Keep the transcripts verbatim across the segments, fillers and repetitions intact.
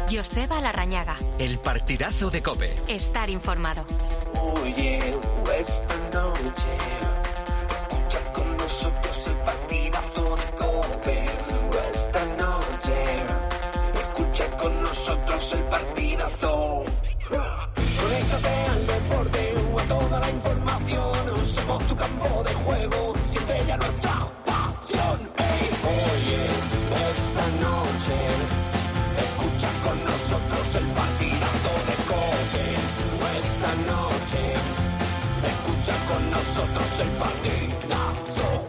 Joseba Larrañaga. El partidazo de COPE. Estar informado. Oye, esta noche escucha con nosotros el partidazo de COPE. Esta noche escucha con nosotros el partidazo. Conéctate al deporte o a toda la información. Somos tu campo de juego, siente ya nuestra pasión. Hey, oye, esta noche escucha con nosotros el partidazo de COPE. Esta noche escucha con nosotros el partidazo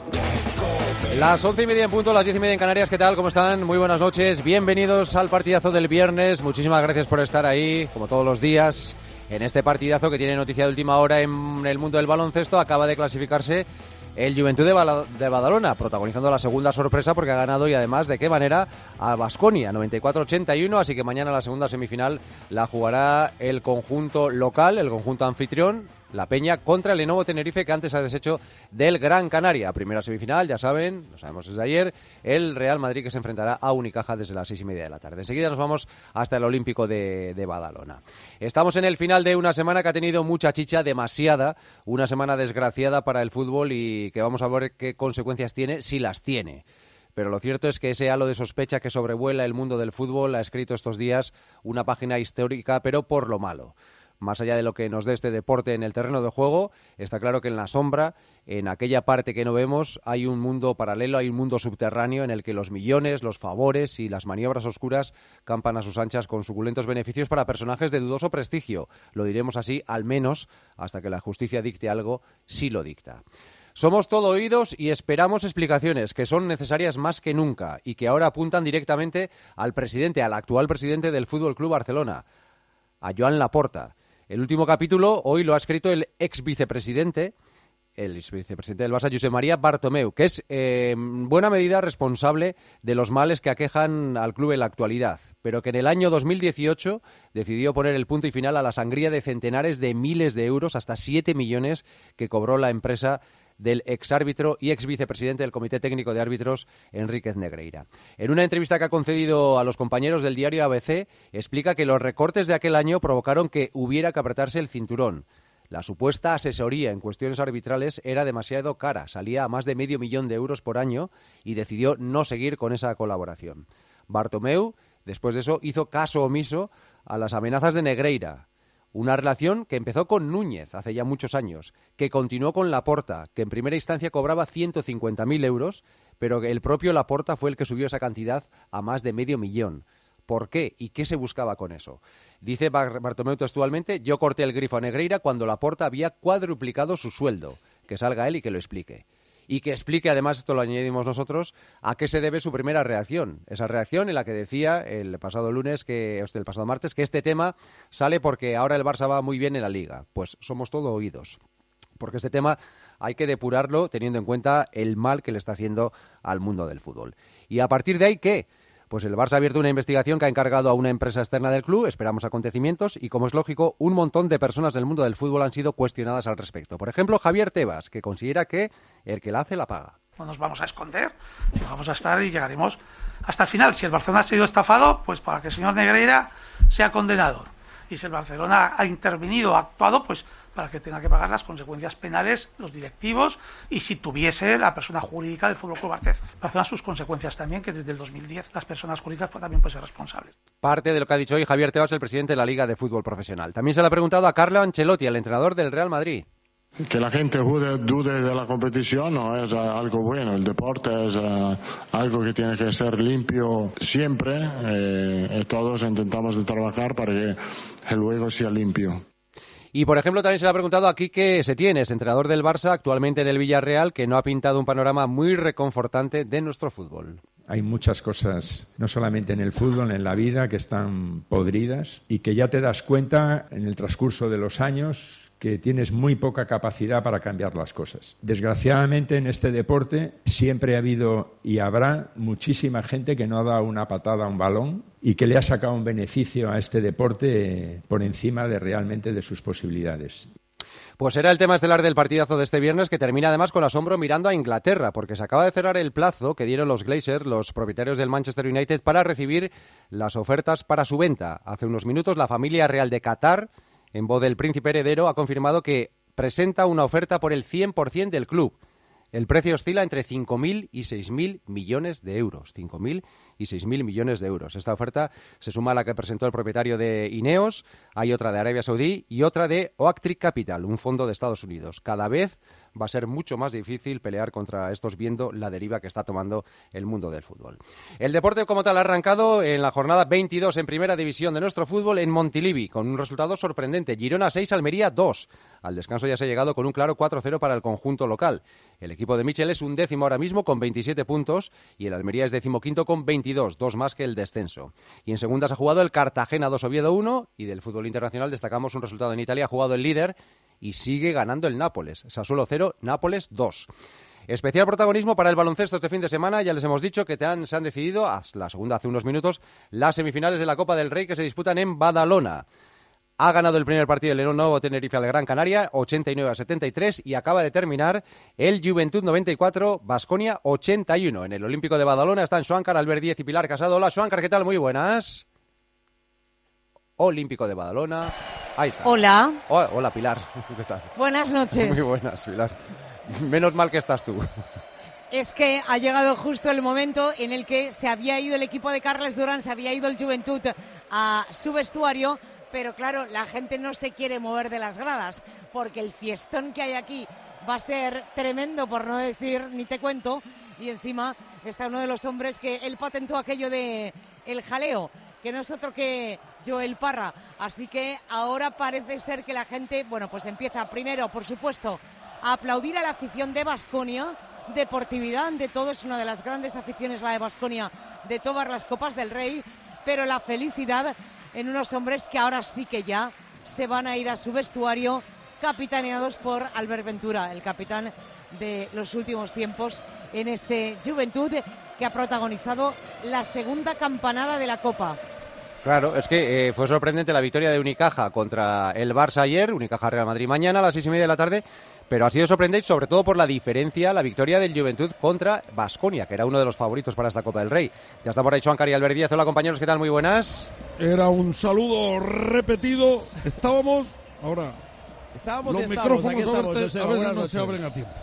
de COPE. Las once y media en punto, las diez y media en Canarias. ¿Qué tal? ¿Cómo están? Muy buenas noches. Bienvenidos al partidazo del viernes. Muchísimas gracias por estar ahí, como todos los días, en este partidazo que tiene noticia de última hora en el mundo del baloncesto. Acaba de clasificarse el Juventud de, Bala, de Badalona, protagonizando la segunda sorpresa porque ha ganado, y además de qué manera, a Baskonia, noventa y cuatro ochenta y uno, así que mañana la segunda semifinal la jugará el conjunto local, el conjunto anfitrión, la Peña, contra el Lenovo Tenerife, que antes ha deshecho del Gran Canaria. Primera semifinal, ya saben, lo sabemos desde ayer, el Real Madrid, que se enfrentará a Unicaja desde las seis y media de la tarde. Enseguida nos vamos hasta el Olímpico de, de Badalona. Estamos en el final de una semana que ha tenido mucha chicha, demasiada, una semana desgraciada para el fútbol y que vamos a ver qué consecuencias tiene, si las tiene. Pero lo cierto es que ese halo de sospecha que sobrevuela el mundo del fútbol ha escrito estos días una página histórica, pero por lo malo. Más allá de lo que nos dé este deporte en el terreno de juego, está claro que en la sombra, en aquella parte que no vemos, hay un mundo paralelo, hay un mundo subterráneo en el que los millones, los favores y las maniobras oscuras campan a sus anchas con suculentos beneficios para personajes de dudoso prestigio. Lo diremos así, al menos, hasta que la justicia dicte algo, si lo dicta. Somos todo oídos y esperamos explicaciones que son necesarias más que nunca y que ahora apuntan directamente al presidente, al actual presidente del F C Barcelona, a Joan Laporta. El último capítulo hoy lo ha escrito el ex vicepresidente, el ex vicepresidente del Barça, Josep María Bartomeu, que es eh, en buena medida responsable de los males que aquejan al club en la actualidad, pero que en el año dos mil dieciocho decidió poner el punto y final a la sangría de centenares de miles de euros, hasta siete millones, que cobró la empresa del exárbitro y ex vicepresidente del Comité Técnico de Árbitros, Enríquez Negreira. En una entrevista que ha concedido a los compañeros del diario A B C, explica que los recortes de aquel año provocaron que hubiera que apretarse el cinturón. La supuesta asesoría en cuestiones arbitrales era demasiado cara, salía a más de medio millón de euros por año, y decidió no seguir con esa colaboración. Bartomeu, después de eso, hizo caso omiso a las amenazas de Negreira. Una relación que empezó con Núñez hace ya muchos años, que continuó con Laporta, que en primera instancia cobraba ciento cincuenta mil euros, pero que el propio Laporta fue el que subió esa cantidad a más de medio millón. ¿Por qué? ¿Y qué se buscaba con eso? Dice Bartomeu textualmente: yo corté el grifo a Negreira cuando Laporta había cuadruplicado su sueldo. Que salga él y que lo explique. Y que explique, además, esto lo añadimos nosotros, a qué se debe su primera reacción. Esa reacción en la que decía el pasado lunes, que el pasado martes, que este tema sale porque ahora el Barça va muy bien en la Liga. Pues somos todo oídos. Porque este tema hay que depurarlo teniendo en cuenta el mal que le está haciendo al mundo del fútbol. Y a partir de ahí, ¿qué? Pues el Barça ha abierto una investigación que ha encargado a una empresa externa del club, esperamos acontecimientos, y como es lógico, un montón de personas del mundo del fútbol han sido cuestionadas al respecto. Por ejemplo, Javier Tebas, que considera que el que la hace la paga. No nos vamos a esconder, vamos a estar y llegaremos hasta el final. Si el Barcelona ha sido estafado, pues para que el señor Negreira sea condenado. Y si el Barcelona ha intervenido, ha actuado, pues para que tenga que pagar las consecuencias penales los directivos, y si tuviese la persona jurídica del F C Barcelona sus consecuencias también, que desde el dos mil diez las personas jurídicas pues, también pueden ser responsables. Parte de lo que ha dicho hoy Javier Tebas, el presidente de la Liga de Fútbol Profesional. También se le ha preguntado a Carlo Ancelotti, el entrenador del Real Madrid. Que la gente dude de la competición no es algo bueno. El deporte es uh, algo que tiene que ser limpio siempre, eh, y todos intentamos de trabajar para que el juego sea limpio. Y, por ejemplo, también se le ha preguntado a Quique Setién, entrenador del Barça, actualmente en el Villarreal, que no ha pintado un panorama muy reconfortante de nuestro fútbol. Hay muchas cosas, no solamente en el fútbol, en la vida, que están podridas y que ya te das cuenta en el transcurso de los años que tienes muy poca capacidad para cambiar las cosas. Desgraciadamente, en este deporte siempre ha habido y habrá muchísima gente que no ha dado una patada a un balón y que le ha sacado un beneficio a este deporte por encima de realmente de sus posibilidades. Pues era el tema estelar del partidazo de este viernes, que termina además con asombro mirando a Inglaterra, porque se acaba de cerrar el plazo que dieron los Glazers, los propietarios del Manchester United, para recibir las ofertas para su venta. Hace unos minutos la familia real de Qatar, en voz del príncipe heredero, ha confirmado que presenta una oferta por el cien por ciento del club. El precio oscila entre cinco mil y seis mil millones de euros. cinco mil y seis mil millones de euros. Esta oferta se suma a la que presentó el propietario de Ineos, hay otra de Arabia Saudí y otra de Oaktree Capital, un fondo de Estados Unidos. Cada vez va a ser mucho más difícil pelear contra estos viendo la deriva que está tomando el mundo del fútbol. El deporte como tal ha arrancado en la jornada veintidós en primera división de nuestro fútbol en Montilivi, con un resultado sorprendente. Girona seis, Almería dos. Al descanso ya se ha llegado con un claro cuatro cero para el conjunto local. El equipo de Michel es un décimo ahora mismo con veintisiete puntos y el Almería es decimoquinto con veintidós, dos más que el descenso. Y en segunda se ha jugado el Cartagena dos, Oviedo uno, y del fútbol internacional destacamos un resultado en Italia. Ha jugado el líder y sigue ganando el Nápoles. Sassuolo cero, Nápoles dos. Especial protagonismo para el baloncesto este fin de semana. Ya les hemos dicho que te han, se han decidido, la segunda hace unos minutos, las semifinales de la Copa del Rey que se disputan en Badalona. Ha ganado el primer partido el Lenovo Tenerife al Gran Canaria, ochenta y nueve a setenta y tres, y acaba de terminar el Juventud noventa y cuatro, Baskonia ochenta y uno. En el Olímpico de Badalona están Schwankar, Albert Díez y Pilar Casado. Hola, Schwankar, ¿qué tal? Muy buenas. Olímpico de Badalona. Ahí está. Hola. Oh, hola, Pilar. ¿Qué tal? Buenas noches. Muy buenas, Pilar. Menos mal que estás tú. Es que ha llegado justo el momento en el que se había ido el equipo de Carles Durán, se había ido el Juventud a su vestuario, pero claro, la gente no se quiere mover de las gradas, porque el fiestón que hay aquí va a ser tremendo, por no decir ni te cuento, y encima está uno de los hombres que él patentó aquello de el jaleo, que no es otro que Joel Parra. Así que ahora parece ser que la gente, bueno, pues empieza primero, por supuesto, a aplaudir a la afición de Baskonia. Deportividad ante todo, es una de las grandes aficiones la de Baskonia de todas las Copas del Rey, pero la felicidad en unos hombres que ahora sí que ya se van a ir a su vestuario, capitaneados por Albert Ventura, el capitán de los últimos tiempos en este Juventud, que ha protagonizado la segunda campanada de la Copa. Claro, es que eh, fue sorprendente la victoria de Unicaja contra el Barça ayer, Unicaja Real Madrid mañana a las seis y media de la tarde, pero ha sido sorprendente sobre todo por la diferencia, la victoria del Juventud contra Baskonia, que era uno de los favoritos para esta Copa del Rey. Ya está por ahí Schwankar y Albert Díaz. Hola compañeros, ¿qué tal? Muy buenas. Era un saludo repetido. Estábamos, ahora, estábamos los y estamos, micrófonos estamos, a veces, Joseba, a veces buenas no noches. se abren a tiempo.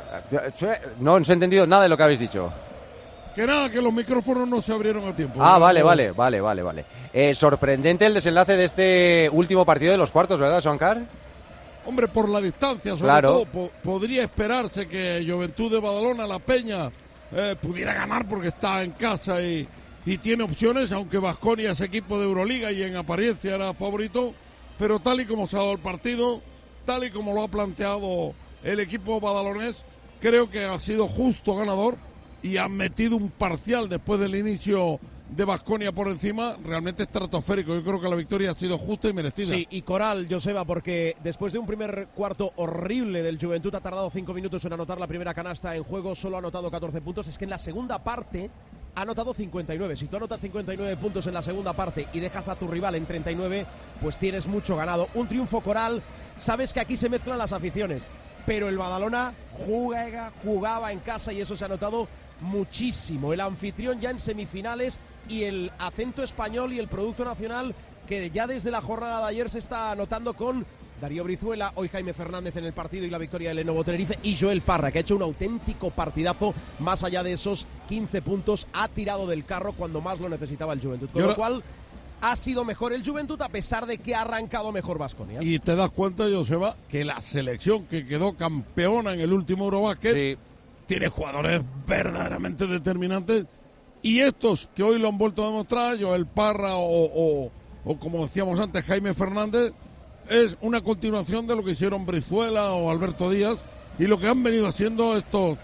No, no se ha entendido nada de lo que habéis dicho. Que nada, que los micrófonos no se abrieron a tiempo. Ah, vale, vale, vale, vale, vale. Eh, sorprendente el desenlace de este último partido de los cuartos, ¿verdad, Schwankar? Hombre, por la distancia, sobre Claro. todo, po- podría esperarse que Juventud de Badalona, La Peña, eh, pudiera ganar porque está en casa y, y tiene opciones, aunque Baskonia es equipo de Euroliga y en apariencia era favorito, pero tal y como se ha dado el partido, tal y como lo ha planteado el equipo badalonés, creo que ha sido justo ganador y han metido un parcial después del inicio de Baskonia por encima, realmente estratosférico. Yo creo que la victoria ha sido justa y merecida. Sí, y coral, Joseba, porque después de un primer cuarto horrible del Juventud, ha tardado cinco minutos en anotar la primera canasta en juego, solo ha anotado catorce puntos. Es que en la segunda parte ha anotado cincuenta y nueve. Si tú anotas cincuenta y nueve puntos en la segunda parte y dejas a tu rival en treinta y nueve, pues tienes mucho ganado. Un triunfo coral, sabes que aquí se mezclan las aficiones, pero el Badalona jugaba, jugaba en casa y eso se ha notado muchísimo. El anfitrión ya en semifinales y el acento español y el producto nacional que ya desde la jornada de ayer se está notando con Darío Brizuela, hoy Jaime Fernández en el partido y la victoria del Lenovo Tenerife, y Joel Parra, que ha hecho un auténtico partidazo. Más allá de esos quince puntos, ha tirado del carro cuando más lo necesitaba el Juventud, con lo cual ha sido mejor el Juventud a pesar de que ha arrancado mejor Baskonia. Y te das cuenta, Joseba, que la selección que quedó campeona en el último Eurobásquet Sí. tiene jugadores verdaderamente determinantes, y estos que hoy lo han vuelto a demostrar, Joel Parra o, o, o como decíamos antes, Jaime Fernández, es una continuación de lo que hicieron Brizuela o Alberto Díaz y lo que han venido haciendo estos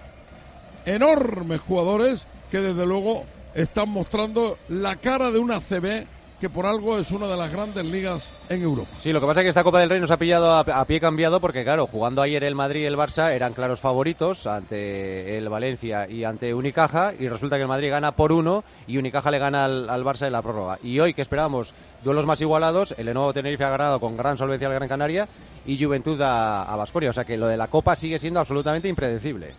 enormes jugadores que desde luego están mostrando la cara de una A C B que por algo es una de las grandes ligas en Europa. Sí, lo que pasa es que esta Copa del Rey nos ha pillado a, a pie cambiado porque, claro, jugando ayer el Madrid y el Barça eran claros favoritos ante el Valencia y ante Unicaja, y resulta que el Madrid gana por uno y Unicaja le gana al, al Barça en la prórroga. Y hoy, que esperábamos duelos más igualados, el Lenovo Tenerife ha ganado con gran solvencia al Gran Canaria y Juventud a Baskonia. O sea que lo de la Copa sigue siendo absolutamente impredecible.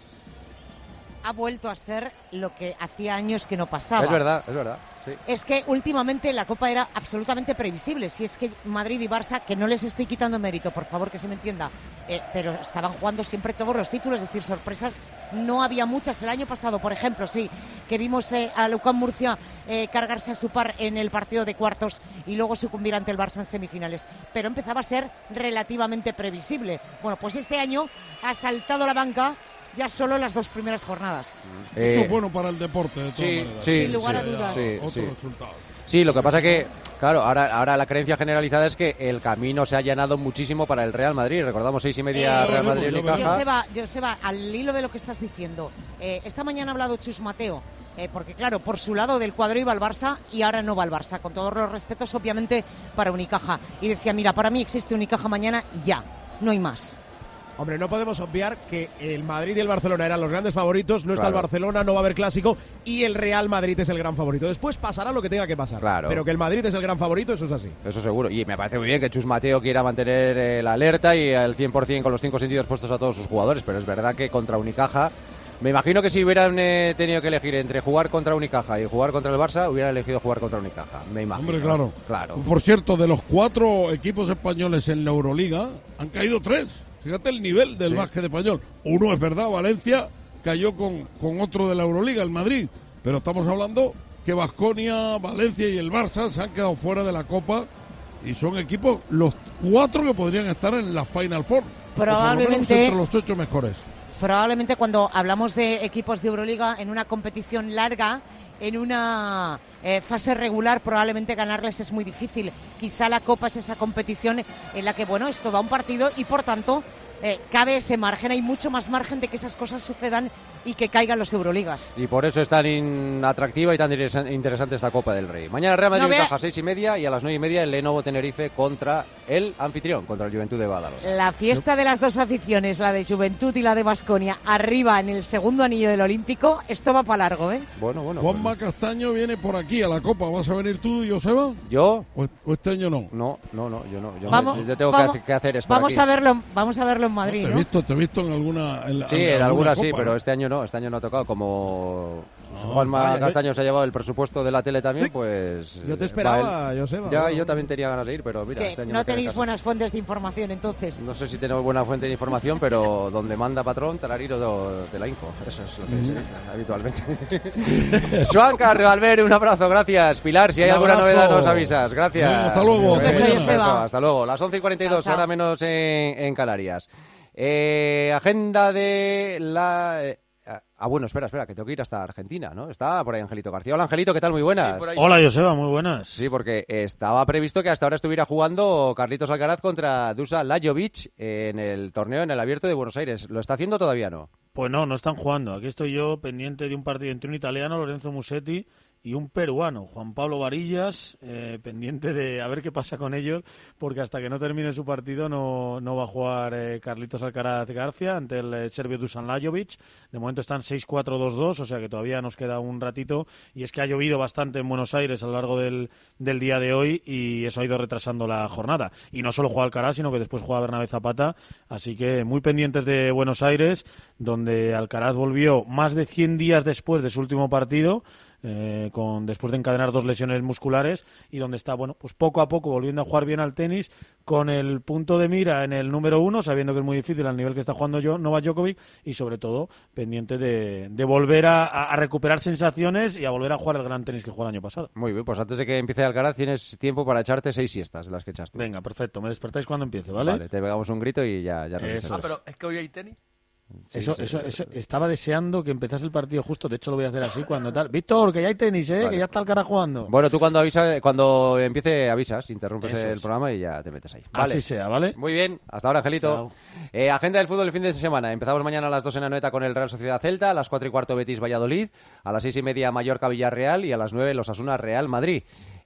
Ha vuelto a ser lo que hacía años que no pasaba. Es verdad, es verdad. Sí. Es que últimamente la Copa era absolutamente previsible. Si es que Madrid y Barça, que no les estoy quitando mérito, por favor, que se me entienda, eh, pero estaban jugando siempre todos los títulos, es decir, sorpresas no había muchas. El año pasado, por ejemplo, sí, que vimos eh, a Lucán Murcia eh, cargarse a su par en el partido de cuartos y luego sucumbir ante el Barça en semifinales. Pero empezaba a ser relativamente previsible. Bueno, pues este año ha saltado la banca ya solo las dos primeras jornadas. Eh, Eso es bueno para el deporte, de todas sí, maneras. Sí, Sin lugar sí, a dudas. Sí, Otro sí. resultado. Sí, lo que pasa que, claro, ahora, ahora la creencia generalizada es que el camino se ha allanado muchísimo para el Real Madrid. Recordamos seis y media Eh, Real Madrid y Caja. Joseba, Joseba, al hilo de lo que estás diciendo, eh, esta mañana ha hablado Chus Mateo, eh, porque claro, por su lado del cuadro iba al Barça y ahora no va al Barça, con todos los respetos obviamente para Unicaja. Y decía, mira, para mí existe Unicaja mañana y ya, no hay más. Hombre, no podemos obviar que el Madrid y el Barcelona eran los grandes favoritos, no está Claro. el Barcelona, no va a haber clásico y el Real Madrid es el gran favorito. Después pasará lo que tenga que pasar, Claro. pero que el Madrid es el gran favorito, eso es así. Eso seguro. Y me parece muy bien que Chus Mateo quiera mantener eh, la alerta y al cien por ciento con los cinco sentidos puestos a todos sus jugadores, pero es verdad que contra Unicaja, me imagino que si hubieran eh, tenido que elegir entre jugar contra Unicaja y jugar contra el Barça, hubieran elegido jugar contra Unicaja, me imagino. Hombre, claro. Claro. Por cierto, de los cuatro equipos españoles en la Euroliga, han caído tres. Fíjate el nivel del Sí. básquet español. Uno es verdad, Valencia cayó con, con otro de la Euroliga, el Madrid. Pero estamos hablando que Baskonia, Valencia y el Barça se han quedado fuera de la Copa y son equipos, los cuatro que podrían estar en la Final Four. O por lo menos Probablemente- entre los ocho mejores. Probablemente cuando hablamos de equipos de Euroliga en una competición larga, en una eh, fase regular, probablemente ganarles es muy difícil. Quizá la Copa es esa competición en la que, bueno, es todo un partido y, por tanto, eh, cabe ese margen. Hay mucho más margen de que esas cosas sucedan y que caigan los Euroligas. Y por eso es tan in- atractiva y tan interesa- interesante esta Copa del Rey. Mañana Real Madrid No vea- Unicaja a seis y media y a las nueve y media el Lenovo Tenerife contra el anfitrión, contra el Juventud de Badalona. La fiesta de las dos aficiones, la de Juventud y la de Baskonia, arriba en el segundo anillo del Olímpico, esto va para largo, ¿eh? Bueno, bueno. Juanma Castaño viene por aquí a la Copa. ¿Vas a venir tú, Joseba? ¿Yo? ¿O, o este año no? No, no, no, yo no. Yo, Vamos, yo tengo vamos- que, hacer, que hacer es por Vamos aquí. a verlo, vamos a verlo en Madrid, te, he ¿no? visto, te he visto en alguna. En, la- Sí, en en algunas sí, Copa, pero ¿no? este año no, este año no ha tocado. Como Juanma vaya, yo- Castaño se ha llevado el presupuesto de la tele también, pues... Yo te eh, esperaba, va él. Joseba. Ya, yo también tenía ganas de ir, pero mira, Que este año no tiene tenéis caso. buenas fuentes de información, entonces. No sé si tenemos buena fuente de información, pero donde manda patrón, tarariro do- de la Inco. Eso es lo que se dice habitualmente. Suanca, Revalver, un abrazo, gracias. Pilar, si hay Un alguna abrazo. novedad nos avisas. Gracias. Venga, hasta luego, hasta Eso, mañana. eso, hasta luego. Las once y cuarenta y dos, Chao, chao. ahora menos en, en Canarias. Eh, agenda de la... eh, Ah, bueno, espera, espera, que tengo que ir hasta Argentina, ¿no? Está por ahí Angelito García. Hola, Angelito, ¿qué tal? Muy buenas. Hola, Joseba, muy buenas. Sí, porque estaba previsto que hasta ahora estuviera jugando Carlitos Alcaraz contra Dusan Lajovic en el torneo en el Abierto de Buenos Aires. ¿Lo está haciendo todavía no? Pues no, no están jugando. Aquí estoy yo pendiente de un partido entre un italiano, Lorenzo Musetti, y un peruano, Juan Pablo Varillas, eh, pendiente de a ver qué pasa con ellos, porque hasta que no termine su partido no, no va a jugar eh, Carlitos Alcaraz García ante el eh, serbio Dusan Lajovic. De momento están seis cuatro dos dos, o sea que todavía nos queda un ratito, y es que ha llovido bastante en Buenos Aires a lo largo del, del día de hoy y eso ha ido retrasando la jornada. Y no solo juega Alcaraz, sino que después juega Bernabé Zapata, así que muy pendientes de Buenos Aires, donde Alcaraz volvió más de cien días después de su último partido, Eh, con después de encadenar dos lesiones musculares, y donde está, bueno, pues poco a poco volviendo a jugar bien al tenis, con el punto de mira en el número uno, sabiendo que es muy difícil al nivel que está jugando yo, Novak Djokovic, y sobre todo pendiente de, de volver a, a recuperar sensaciones y a volver a jugar el gran tenis que jugó el año pasado. Muy bien, pues antes de que empiece Alcaraz tienes tiempo para echarte seis siestas de las que echaste. Venga, perfecto, me despertáis cuando empiece, ¿vale? Vale, te pegamos un grito y ya, ya nos Eso dices. es. Pero es que hoy hay tenis. Sí, eso, sí, eso, sí, eso, sí. estaba deseando que empezase el partido justo, de hecho lo voy a hacer así cuando tal. Víctor, que ya hay tenis, ¿eh? Vale. Que ya está el cara jugando. Bueno, tú cuando avisa, cuando empiece avisas, interrumpes Eso el es. programa y ya te metes ahí. Vale. Así sea, ¿vale? Muy bien, hasta ahora, Angelito. Chao. Eh, agenda del fútbol el fin de semana. Empezamos mañana a las dos en Anoeta con el Real Sociedad Celta, a las cuatro y cuarto Betis Valladolid, a las seis y media Mallorca Villarreal y a las nueve los Osasuna Real Madrid.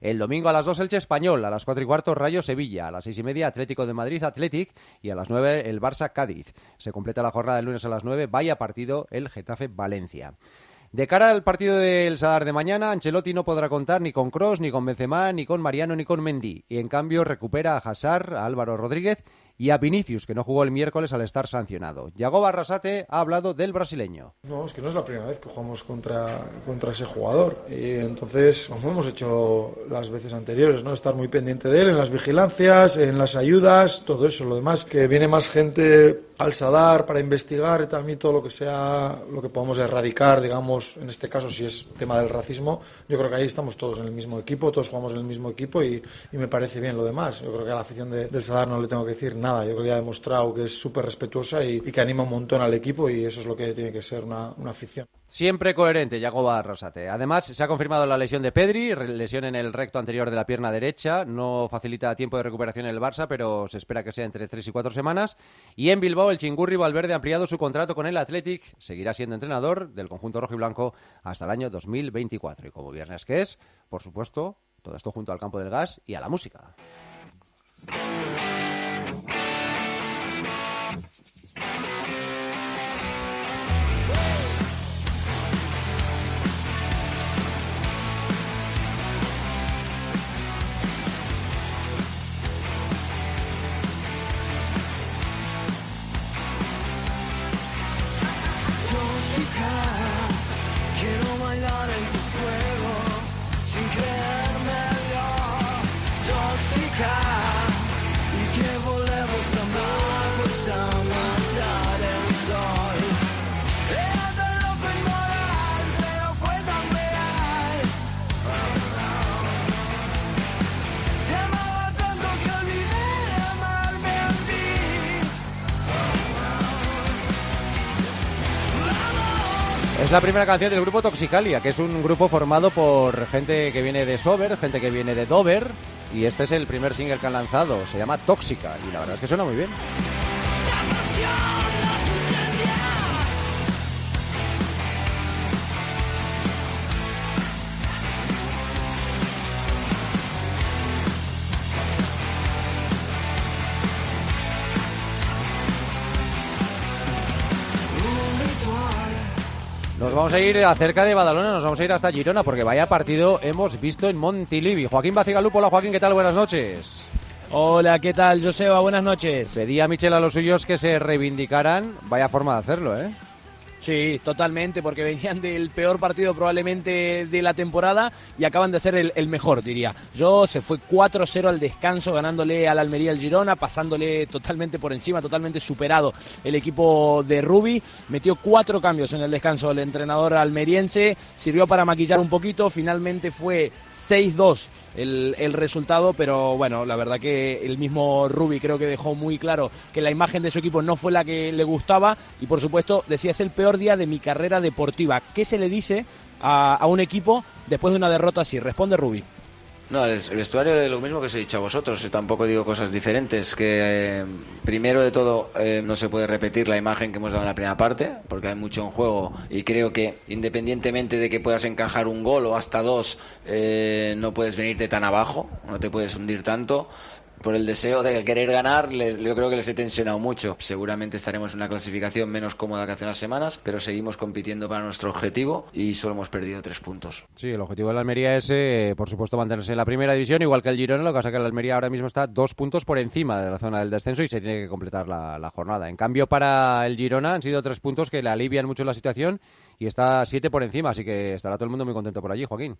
El domingo a las dos Elche Español, a las cuatro y cuarto Rayo Sevilla, a las seis y media Atlético de Madrid Athletic y a las nueve el Barça Cádiz. Se completa la jornada del lunes a las nueve, vaya partido el Getafe Valencia. De cara al partido del Sadar de mañana, Ancelotti no podrá contar ni con Kroos, ni con Benzema, ni con Mariano, ni con Mendy. Y en cambio recupera a Hazard, a Álvaro Rodríguez y a Vinicius, que no jugó el miércoles al estar sancionado. Yagoba Arrasate ha hablado del brasileño. No, es que no es la primera vez que jugamos contra, contra ese jugador. Y entonces, como hemos hecho las veces anteriores, ¿no? Estar muy pendiente de él en las vigilancias, en las ayudas, todo eso. Lo demás, que viene más gente al Sadar para investigar y también todo lo que sea, lo que podamos erradicar, digamos, en este caso, si es tema del racismo, yo creo que ahí estamos todos en el mismo equipo, todos jugamos en el mismo equipo y, y me parece bien lo demás. Yo creo que a la afición de, del Sadar no le tengo que decir nada. Yo creo que ya ha demostrado que es súper respetuosa y, y que anima un montón al equipo y eso es lo que tiene que ser una, una afición. Siempre coherente, Yagoba Arrasate. Además, se ha confirmado la lesión de Pedri, lesión en el recto anterior de la pierna derecha. No facilita tiempo de recuperación en el Barça, pero se espera que sea entre tres y cuatro semanas. Y en Bilbao, el Chingurri Valverde ha ampliado su contrato con el Athletic. Seguirá siendo entrenador del conjunto rojo y blanco hasta el año dos mil veinticuatro. Y como viernes que es, por supuesto, todo esto junto al campo del gas y a la música. Quiero bailar en tu fuego sin creérmelo, tóxica, y que volvemos a amar hasta matar el sol. Era tan loco y moral, pero fue tan real. Te amaba tanto que olvidé amarme a ti. Es la primera canción del grupo Toxicalia, que es un grupo formado por gente que viene de Sober, gente que viene de Dover, y este es el primer single que han lanzado, se llama Tóxica, y la verdad es que suena muy bien. Nos vamos a ir acerca de Badalona, nos vamos a ir hasta Girona, porque vaya partido hemos visto en Montilivi. Joaquín Bacigalupo, hola Joaquín, ¿qué tal? Buenas noches. Hola, ¿qué tal, Joseba? Buenas noches. Pedía a Michel a los suyos que se reivindicaran, vaya forma de hacerlo, ¿eh? Sí, totalmente, porque venían del peor partido probablemente de la temporada y acaban de hacer el, el mejor, diría. Yo se fue cuatro cero al descanso, ganándole al Almería el Girona, pasándole totalmente por encima, totalmente superado el equipo de Rubi. Metió cuatro cambios en el descanso el entrenador almeriense, sirvió para maquillar un poquito, finalmente fue seis dos el, el resultado, pero bueno, la verdad que el mismo Rubi creo que dejó muy claro que la imagen de su equipo no fue la que le gustaba y por supuesto decía es el peor día de mi carrera deportiva. ¿Qué se le dice a, a un equipo después de una derrota así? Responde Rubi. No, el, el vestuario es lo mismo que os he dicho a vosotros, yo tampoco digo cosas diferentes, que eh, primero de todo eh, no se puede repetir la imagen que hemos dado en la primera parte, porque hay mucho en juego y creo que independientemente de que puedas encajar un gol o hasta dos, eh, no puedes venirte tan abajo, no te puedes hundir tanto. Por el deseo de querer ganar, les, yo creo que les he tensionado mucho. Seguramente estaremos en una clasificación menos cómoda que hace unas semanas, pero seguimos compitiendo para nuestro objetivo y solo hemos perdido tres puntos. Sí, el objetivo de la Almería es, eh, por supuesto, mantenerse en la primera división, igual que el Girona, lo que pasa es que la Almería ahora mismo está dos puntos por encima de la zona del descenso y se tiene que completar la, la jornada. En cambio, para el Girona han sido tres puntos que le alivian mucho la situación y está siete por encima, así que estará todo el mundo muy contento por allí, Joaquín.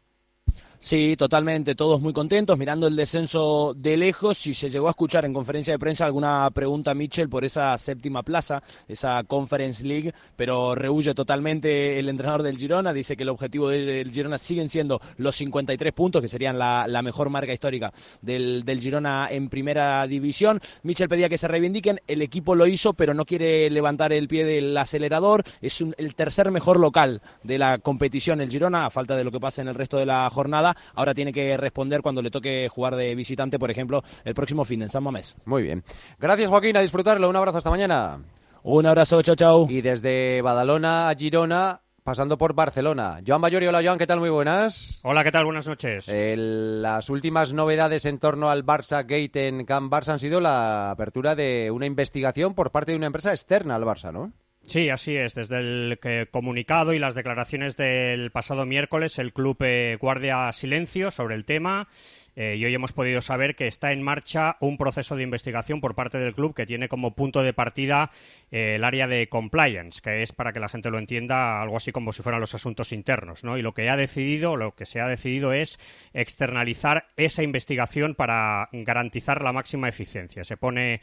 Sí, totalmente, todos muy contentos, mirando el descenso de lejos. Si se llegó a escuchar en conferencia de prensa alguna pregunta a Michel por esa séptima plaza, esa Conference League, pero rehuye totalmente el entrenador del Girona, dice que el objetivo del Girona siguen siendo los cincuenta y tres puntos, que serían la, la mejor marca histórica del, del Girona en primera división. Michel pedía que se reivindiquen, el equipo lo hizo, pero no quiere levantar el pie del acelerador. Es un, el tercer mejor local de la competición el Girona, a falta de lo que pasa en el resto de la jornada. Ahora tiene que responder cuando le toque jugar de visitante, por ejemplo, el próximo fin en San Mamés. Muy bien. Gracias, Joaquín, a disfrutarlo. Un abrazo, hasta mañana. Un abrazo, chao, chao. Y desde Badalona a Girona, pasando por Barcelona. Joan Bayori, hola Joan, ¿qué tal? Muy buenas. Hola, ¿qué tal? Buenas noches. El, las últimas novedades en torno al Barça Gate en Camp Barça han sido la apertura de una investigación por parte de una empresa externa al Barça, ¿no? Sí, así es. Desde el que comunicado y las declaraciones del pasado miércoles, el club eh, guarda silencio sobre el tema. Eh, y hoy hemos podido saber que está en marcha un proceso de investigación por parte del club que tiene como punto de partida eh, el área de compliance, que es, para que la gente lo entienda, algo así como si fueran los asuntos internos, ¿no? Y lo que ha decidido, lo que se ha decidido es externalizar esa investigación para garantizar la máxima eficiencia. Se pone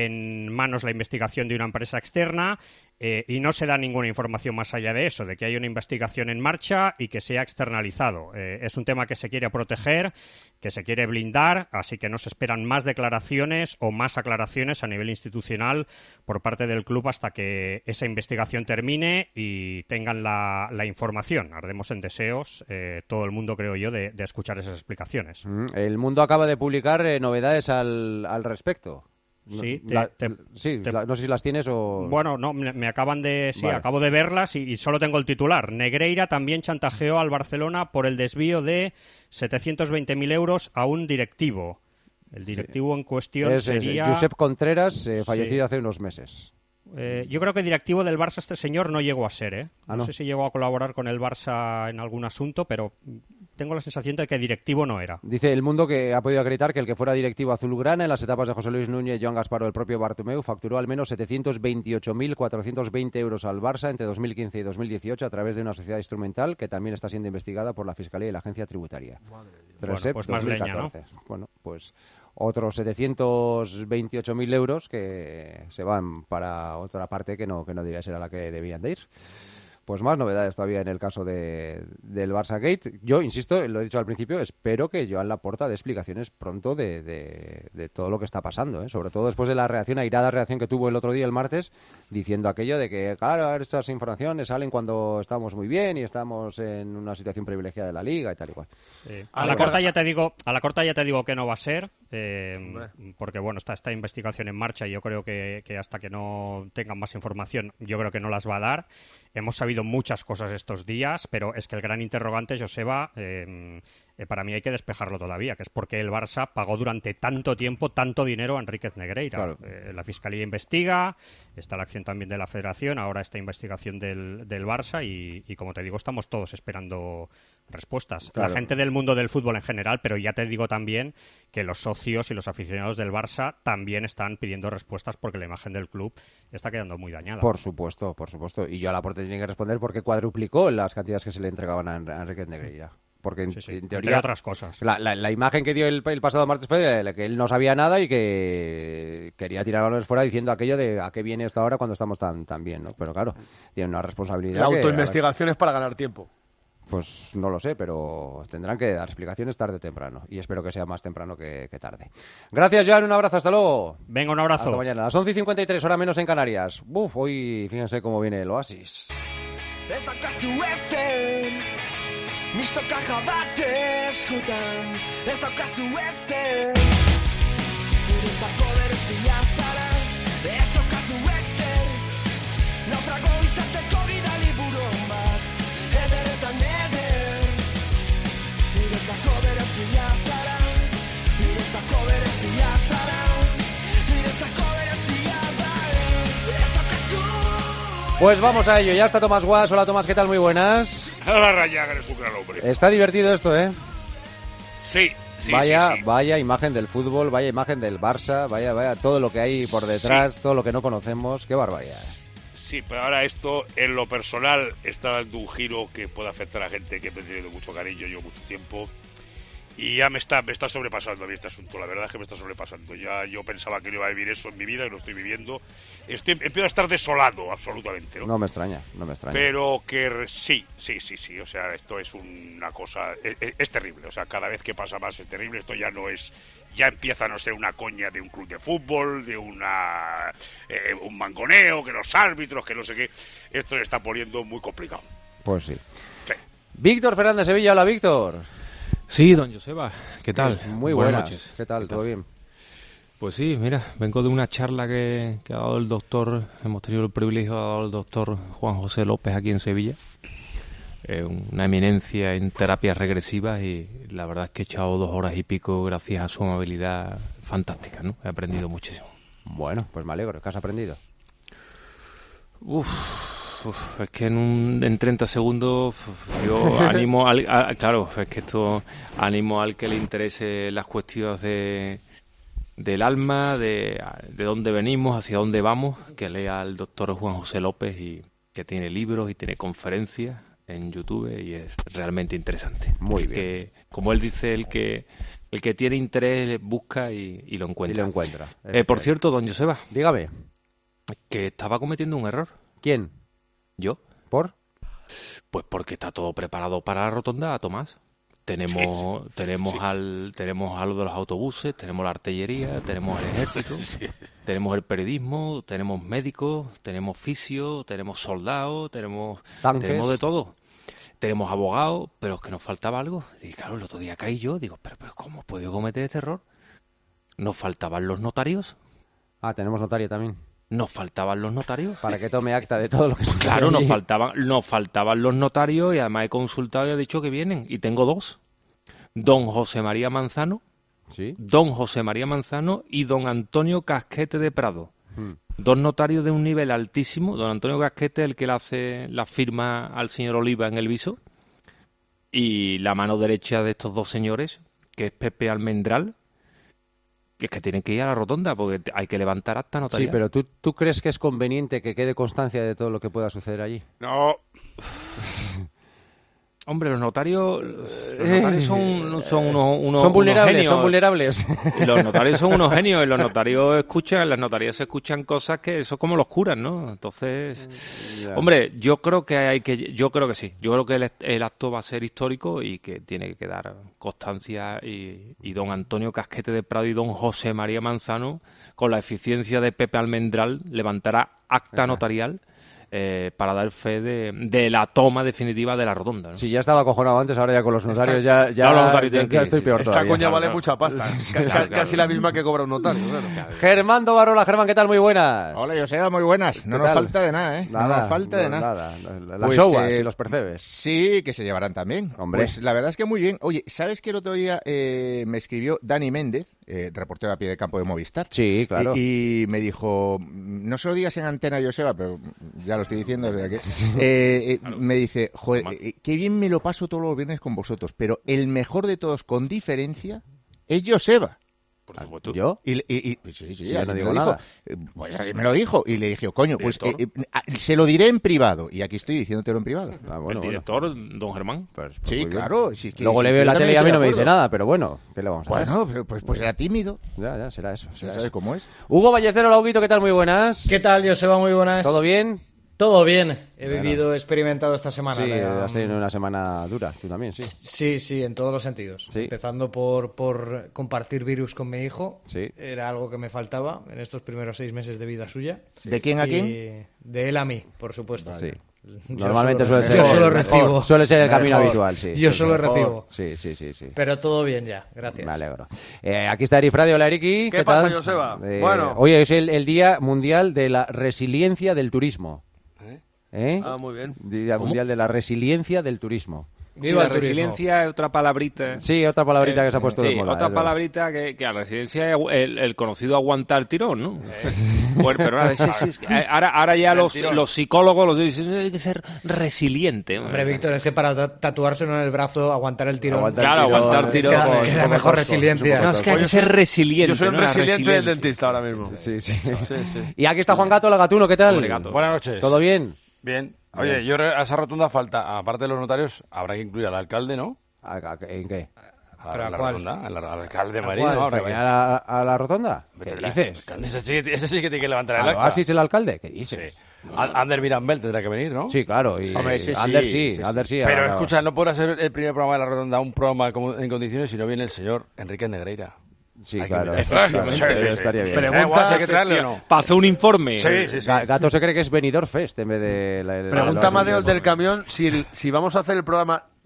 en manos la investigación de una empresa externa eh, y no se da ninguna información más allá de eso, de que hay una investigación en marcha y que se ha externalizado. Eh, es un tema que se quiere proteger, que se quiere blindar, así que no se esperan más declaraciones o más aclaraciones a nivel institucional por parte del club hasta que esa investigación termine y tengan la, la información. Ardemos en deseos, eh, todo el mundo, creo yo, de, de escuchar esas explicaciones. El Mundo acaba de publicar eh, novedades al, al respecto. Sí, te, la, te, sí te, la, no sé si las tienes o... Bueno, no, me, me acaban de... Sí, vale. Acabo de verlas y, y solo tengo el titular. Negreira también chantajeó al Barcelona por el desvío de setecientos veinte mil euros a un directivo. El directivo sí. en cuestión es, sería... Es Josep Contreras, eh, fallecido sí. hace unos meses. Eh, yo creo que directivo del Barça este señor no llegó a ser, ¿eh? Ah, no, no sé si llegó a colaborar con el Barça en algún asunto, pero tengo la sensación de que directivo no era. Dice El Mundo que ha podido acreditar que el que fuera directivo azulgrana en las etapas de José Luis Núñez, Joan Gaspar o el propio Bartomeu facturó al menos setecientos veintiocho mil cuatrocientos veinte euros al Barça entre dos mil quince y dos mil dieciocho a través de una sociedad instrumental que también está siendo investigada por la Fiscalía y la Agencia Tributaria. Bueno, pues más leña, ¿no? Bueno, pues otros setecientos veintiocho mil euros que se van para otra parte que no, que no debía ser a la que debían de ir. Pues más novedades todavía en el caso de, del Barça Gate. Yo, insisto, lo he dicho al principio, espero que Joan Laporta dé explicaciones pronto de, de, de todo lo que está pasando, ¿eh? Sobre todo después de la reacción, airada reacción que tuvo el otro día, el martes, diciendo aquello de que, claro, estas informaciones salen cuando estamos muy bien y estamos en una situación privilegiada de la Liga y tal y cual. Sí. A la corta ya te digo, a la corta ya te digo que no va a ser, eh, porque bueno, está esta investigación en marcha y yo creo que, que hasta que no tengan más información, yo creo que no las va a dar. Hemos sabido muchas cosas estos días, pero es que el gran interrogante, Joseba, eh, eh, para mí hay que despejarlo todavía, que es porque el Barça pagó durante tanto tiempo tanto dinero a Enríquez Negreira. Claro. Eh, la Fiscalía investiga, está la acción también de la Federación, ahora esta investigación del, del Barça y, y, como te digo, estamos todos esperando respuestas. Claro. La gente del mundo del fútbol en general, pero ya te digo también que los socios y los aficionados del Barça también están pidiendo respuestas porque la imagen del club está quedando muy dañada. Por supuesto, por supuesto. Y yo a Laporta tiene que responder porque cuadruplicó las cantidades que se le entregaban a Enríquez Negreira. Porque en, sí, sí. en teoría, entre otras cosas. La, la, la imagen que dio el, el pasado martes fue de que él no sabía nada y que quería tirar balones fuera diciendo aquello de a qué viene esto ahora cuando estamos tan, tan bien, ¿no? Pero claro, tiene una responsabilidad. La que, autoinvestigación es para ganar tiempo. Pues no lo sé, pero tendrán que dar explicaciones tarde o temprano. Y espero que sea más temprano que, que tarde. Gracias, Joan. Un abrazo. Hasta luego. Venga, un abrazo. Hasta mañana. A las once y cincuenta y tres, hora menos en Canarias. Uf, hoy fíjense cómo viene el Oasis. Pues vamos a ello, ya está Tomás Guas. Hola Tomás, ¿qué tal? Muy buenas. La Rañaga eres un gran hombre. Está divertido esto, ¿eh? Sí, sí, vaya, sí, sí. Vaya imagen del fútbol, vaya imagen del Barça, vaya, vaya, todo lo que hay por detrás, sí. Todo lo que no conocemos, qué barbaridad. Sí, pero ahora esto, en lo personal, está dando un giro que puede afectar a gente que me ha tenido mucho cariño, yo mucho tiempo. Y ya me está, me está sobrepasando a mí este asunto, la verdad es que me está sobrepasando. Ya yo pensaba que no iba a vivir eso en mi vida y lo estoy viviendo. Estoy, empiezo a estar desolado, absolutamente, ¿no? No me extraña, no me extraña. Pero que sí, sí, sí, sí, o sea, esto es una cosa, es, es terrible, o sea, cada vez que pasa más es terrible, esto ya no es, ya empieza a no ser una coña de un club de fútbol, de una eh, un mangoneo, que los árbitros, que no sé qué, esto se está poniendo muy complicado. Pues sí. Sí. Víctor Fernández Sevilla, hola Víctor. Sí, don Joseba, ¿qué tal? Muy buenas, buenas noches. ¿Qué tal? ¿Qué tal? ¿Todo bien? Pues sí, mira, vengo de una charla que, que ha dado el doctor, hemos tenido el privilegio de dar el doctor Juan José López aquí en Sevilla, es una eminencia en terapias regresivas y la verdad es que he echado dos horas y pico gracias a su amabilidad fantástica, ¿no? He aprendido muchísimo. Bueno, pues me alegro. ¿Qué has aprendido? Uf, uf, es que en, un, en treinta segundos uf, yo animo al... A, claro, es que esto animo al que le interese las cuestiones de... del alma, de, de dónde venimos, hacia dónde vamos, que lea al doctor Juan José López, y que tiene libros y tiene conferencias en YouTube y es realmente interesante. Muy el bien. Que, como él dice, el que el que tiene interés busca y, y lo encuentra. Y lo encuentra. Eh, por cierto, don Joseba. Dígame. Que estaba cometiendo un error. ¿Quién? ¿Yo? ¿Por? Pues porque está todo preparado para la rotonda, Tomás. Tenemos sí, tenemos sí. al tenemos a lo de los autobuses, tenemos la artillería, tenemos el ejército, sí. tenemos el periodismo, tenemos médicos, tenemos fisios, tenemos soldados, tenemos Tanques. tenemos de todo. Tenemos abogados, pero es que nos faltaba algo. Y claro, el otro día caí yo, digo, pero, pero ¿cómo he podido cometer este error? Nos faltaban los notarios. Ah, tenemos notario también. Nos faltaban los notarios. Para que tome acta de todo lo que sucede. Claro, nos allí. faltaban, nos faltaban los notarios y además he consultado y he dicho que vienen. Y tengo dos. Don José María Manzano. ¿Sí? Don José María Manzano y don Antonio Casquete de Prado. Hmm. Dos notarios de un nivel altísimo. Don Antonio Casquete, el que le hace la firma al señor Oliva en el viso. Y la mano derecha de estos dos señores, que es Pepe Almendral, que es que tienen que ir a la rotonda porque hay que levantar acta notarial. Sí, pero ¿tú, ¿tú crees que es conveniente que quede constancia de todo lo que pueda suceder allí? No. Hombre, los notarios, los notarios son, son unos, unos son vulnerables, unos genios. son vulnerables. Y los notarios son unos genios, y los notarios escuchan, las notarías se escuchan cosas que son como los curas, ¿no? Entonces, ya. hombre, yo creo que hay que, yo creo que sí, yo creo que el, el acto va a ser histórico y que tiene que quedar constancia y, y don Antonio Casquete de Prado y don José María Manzano, con la eficiencia de Pepe Almendral, levantará acta Ajá. notarial. Eh, para dar fe de, de la toma definitiva de la rotonda, ¿no? Sí, ya estaba acojonado antes, ahora ya con los notarios Está, ya, ya, no, los notarios ya, ya ya estoy peor Esta todavía. coña vale Claro. mucha pasta. Sí, Ca- claro, Casi claro. la misma que cobra un notario. Claro. Germán Barola, Germán, ¿qué tal? Muy buenas. Hola, Joseba, muy buenas. No ¿Qué nos tal? falta de nada, ¿eh? Nada, no nos falta de no, nada. nada. Las Pues, showas, eh, si los percebes. Sí, que se llevarán también. Hombre. Pues la verdad es que muy bien. Oye, ¿sabes que el otro día eh, me escribió Dani Méndez, eh, reportero a pie de campo de Movistar? Sí, claro. Y, y me dijo, no se lo digas en antena, Joseba, pero ya lo estoy diciendo. O sea que, eh, eh, me dice, joder, eh, qué bien me lo paso todos los viernes con vosotros, pero el mejor de todos, con diferencia, es Joseba. Por supuesto. ¿Yo? Y, y, y- sí, sí, Sí, yo así no me digo lo dijo. nada. Eh, Pues así me lo dijo. Y le dije, coño, pues eh, Director. eh, a- se lo diré en privado. Y aquí estoy diciéndotelo en privado. Ah, bueno, el bueno. director, don Germán. Pues, pues Sí, muy bien. claro. sí, que- Luego sí, le que veo en yo la también tele y a mí estoy no de me dice acuerdo. nada, pero bueno, ¿qué le vamos a hacer? Bueno, pero, pues, pues era tímido. Ya, ya, será eso. Ya Será sabes eso. cómo es. Hugo Ballestero, Lauguito, ¿qué tal? Muy buenas. ¿Qué tal, Joseba? Muy buenas. ¿Todo bien? Todo bien. He Bueno. vivido, he experimentado esta semana. Sí, la- has tenido una semana dura, tú también, sí. Sí, sí, en todos los sentidos. Sí. Empezando por, por compartir virus con mi hijo. Sí. Era algo que me faltaba en estos primeros seis meses de vida suya. ¿De quién a Y quién? De él a mí, por supuesto. Sí. Yo Normalmente solo- suele ser, Yo solo mejor, recibo. suele ser el camino Mejor. habitual, sí. Yo sí, solo mejor. recibo. Sí, sí, sí, sí. Pero todo bien ya, gracias. Me alegro. Eh, aquí está Eri Frade. Hola, Eriki. ¿Qué ¿Qué pasa, tal? Joseba? Eh, Bueno. Hoy es el, el Día Mundial de la Resiliencia del Turismo. ¿Eh? ¿Eh? Ah, muy bien. Día ¿Cómo? Mundial de la Resiliencia del Turismo. Sí, Viva la el turismo. resiliencia es otra palabrita. Sí, otra palabrita que se ha puesto sí, de moda. otra es verdad. palabrita que, que a la resiliencia es el, el conocido aguantar tirón, ¿no? Bueno, pero ahora, sí, sí, sí, ahora, ahora ya los, los psicólogos los dicen, hay que ser resiliente. Hombre, Víctor, es que para ta- tatuárselo en el brazo, aguantar el tirón. Aguantar Claro, tirón, aguantar es tirón. Queda, un poco- queda es un poco mejor tosco, resiliencia. es un No, poco es que hay que tosco. ser resiliente. Yo soy un ¿no? La resiliente del resiliencia. dentista ahora mismo. Sí, sí. Sí, sí. Y aquí está Juan Gato, la Gatuno, ¿qué tal? Hombre, Gato. Buenas noches. ¿Todo bien? Bien. Oye, yo re- a esa rotonda falta, aparte de los notarios, habrá que incluir al alcalde, ¿no? ¿A- a- ¿En qué? A, ¿Pero a la cuál? rotonda, al, al alcalde ¿A marino. cuál? Habrá ¿Que que... vaya a la, a la rotonda? ¿Qué Vete, dices? alcalde, Ese sí, ese sí que tiene que levantar el ¿A acta. ver si es el alcalde? ¿Qué dices? Sí. A- Ander Mirambel tendrá que venir, ¿no? Sí, claro. Y Hombre, ese sí, Ander sí, sí, sí. Ander sí. Pero ahora- escucha, no podrá ser el primer programa de la rotonda un programa como- en condiciones si no viene el señor Enrique Negreira. Sí, Hay que claro. invitar. Efectivamente, Sí, sí, sí. estaría bien. Pregunta, igual si hay que traerle o no. Para hacer un informe. Sí, sí, sí. Ga- Gato se cree que es Benidorm Fest en vez de... La, la- Pregunta la- Amadeo del camión si, el- si vamos a hacer el programa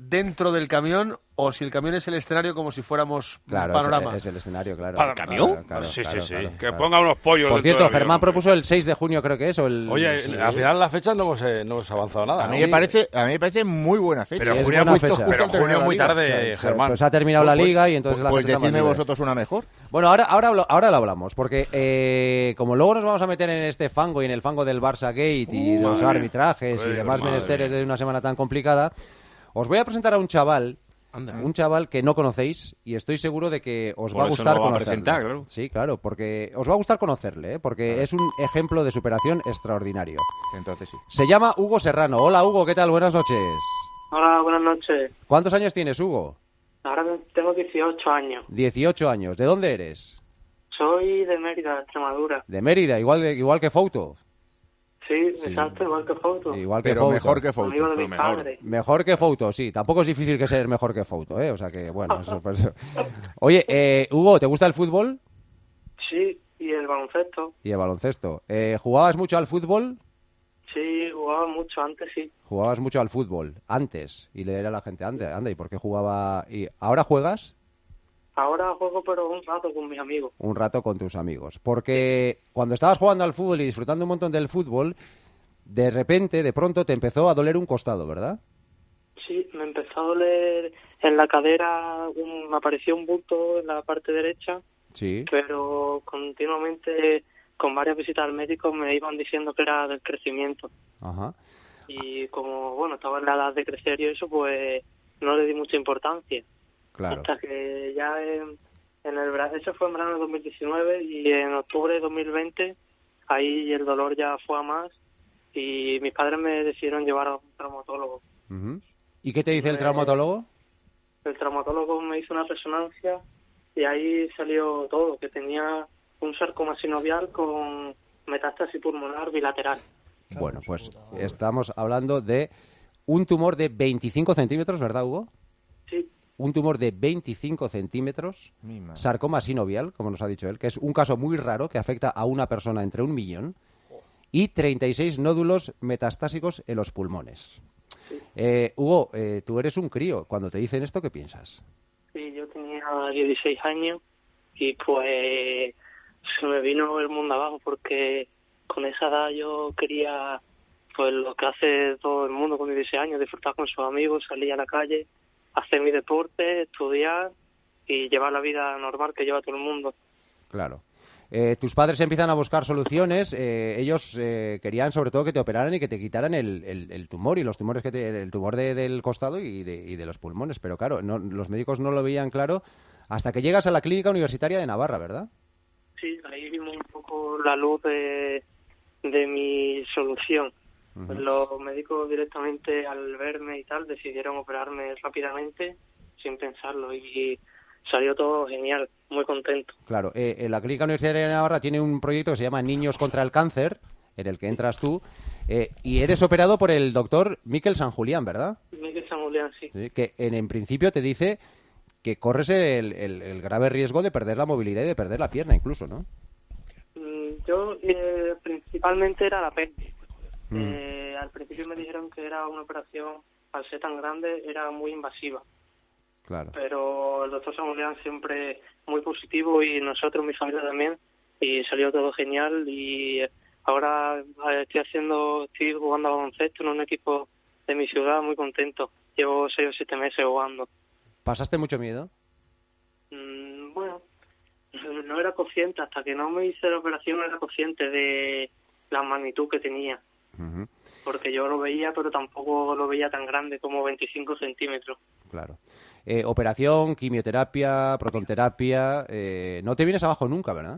dentro del camión o si el camión es el escenario como si fuéramos Claro, panorama. Es, es el escenario, claro. ¿Para el camión? Claro, claro, Sí, sí, claro, sí. claro, Que claro. ponga unos pollos. Por dentro cierto, del Germán avión, propuso el seis de junio, creo que es. O el... Oye, sí. al final las fechas no hemos, eh, no hemos avanzado nada. A mí, ¿no? me parece, a mí me parece muy buena fecha. Pero Es junio buena muy- fecha. pero Justo al junio terminar la muy liga. tarde, O sea, Germán. Pues ha terminado la Pues- liga y entonces la Pues gente está más decidme libre. vosotros una mejor. Bueno, ahora, ahora, hablo- ahora lo hablamos, porque eh, como luego nos vamos a meter en este fango y en el fango del Barça Gate y Uh, los madre arbitrajes mía. y demás Madre menesteres mía. de una semana tan complicada, os voy a presentar a un chaval, Anda. un chaval que no conocéis y estoy seguro de que os Por va a eso gustar no lo va a conocerle. presentar, claro. Sí, claro, porque os va a gustar conocerle, ¿eh? porque es un ejemplo de superación extraordinario. Entonces sí. Se llama Hugo Serrano. Hola Hugo, ¿qué tal? Buenas noches. Hola, buenas noches. ¿Cuántos años tienes, Hugo? Ahora tengo dieciocho años. dieciocho años. ¿De dónde eres? Soy de Mérida, Extremadura. De Mérida, igual, de, igual que Fouto. Sí, exacto, igual que Fouto. Igual que Pero Fouto. mejor que Fouto. Amigo de pero mis mejor. padres. Mejor que Fouto, sí. Tampoco es difícil que ser mejor que Fouto, ¿eh? O sea que, bueno, eso, pues, Oye, eh, Hugo, ¿te gusta el fútbol Sí, y el baloncesto. y el baloncesto? Eh, ¿Jugabas mucho al fútbol? Sí, jugaba mucho antes, sí. Jugabas mucho al fútbol antes. Y le diré a la gente, anda, anda, ¿y por qué jugaba? ¿Y ahora juegas? Ahora juego, pero un rato con mis amigos. Un rato con tus amigos. Porque cuando estabas jugando al fútbol y disfrutando un montón del fútbol, de repente, de pronto, te empezó a doler un costado, ¿verdad? Sí, me empezó a doler en la cadera, un- me apareció un bulto en la parte derecha, Sí. pero continuamente con varias visitas al médico me iban diciendo que era del crecimiento. Ajá. Y como, bueno, estaba en la edad de crecer y eso, pues no le di mucha importancia. Claro. Hasta que ya en, en el verano, eso fue en verano de dos mil diecinueve y en octubre de dos mil veinte, ahí el dolor ya fue a más y mis padres me decidieron llevar a un traumatólogo. Ujú. ¿Y qué te dice el traumatólogo? El traumatólogo me hizo una resonancia y ahí salió todo, que tenía un sarcoma sinovial con metástasis pulmonar bilateral. Bueno, pues estamos hablando de un tumor de veinticinco centímetros, ¿verdad, Hugo? Sí. Un tumor de veinticinco centímetros, Mi madre. sarcoma sinovial, como nos ha dicho él, que es un caso muy raro que afecta a una persona entre un millón, y treinta y seis nódulos metastásicos en los pulmones. Eh, Hugo, eh, tú eres un crío. Cuando te dicen esto, ¿qué piensas? Sí, yo tenía dieciséis años y pues se me vino el mundo abajo porque con esa edad yo quería pues lo que hace todo el mundo con dieciséis años, disfrutar con sus amigos, salir a la calle, hacer mi deporte, estudiar y llevar la vida normal que lleva todo el mundo. Claro. Eh, tus padres empiezan a buscar soluciones. eh, ellos eh, querían sobre todo que te operaran y que te quitaran el, el- el tumor y los tumores que te- el tumor de- del costado y de, y de los pulmones. Pero claro, no- los médicos no lo veían claro hasta que llegas a la Clínica Universitaria de Navarra, ¿verdad? Sí, ahí vimos un poco la luz de, de mi solución. Ujú. Los médicos directamente al verme y tal decidieron operarme rápidamente sin pensarlo y salió todo genial, muy contento. Claro, eh, eh, la Clínica Universitaria de Navarra tiene un proyecto que se llama Niños contra el Cáncer, en el que entras tú, eh, y eres operado por el doctor Miquel San Julián, ¿verdad? Miguel San Julián, sí. Sí, que en, en principio te dice que corres el, el- el grave riesgo de perder la movilidad y de perder la pierna incluso, ¿no? Mm, Yo eh, principalmente era la apéndice. Mm. Eh, al principio me dijeron que era una operación, al ser tan grande, era muy invasiva. Claro. Pero el doctor San Julián siempre muy positivo y nosotros, mi familia también, y salió todo genial y ahora eh, estoy haciendo, estoy jugando a baloncesto en un equipo de mi ciudad, muy contento. Llevo seis o siete meses jugando. ¿Pasaste mucho miedo? Mm, bueno, no era consciente, hasta que no me hice la operación no era consciente de la magnitud que tenía. Ujú, Porque yo lo veía, pero tampoco lo veía tan grande como veinticinco centímetros. claro. Eh, operación, quimioterapia, protonterapia, eh, no te vienes abajo nunca, ¿verdad?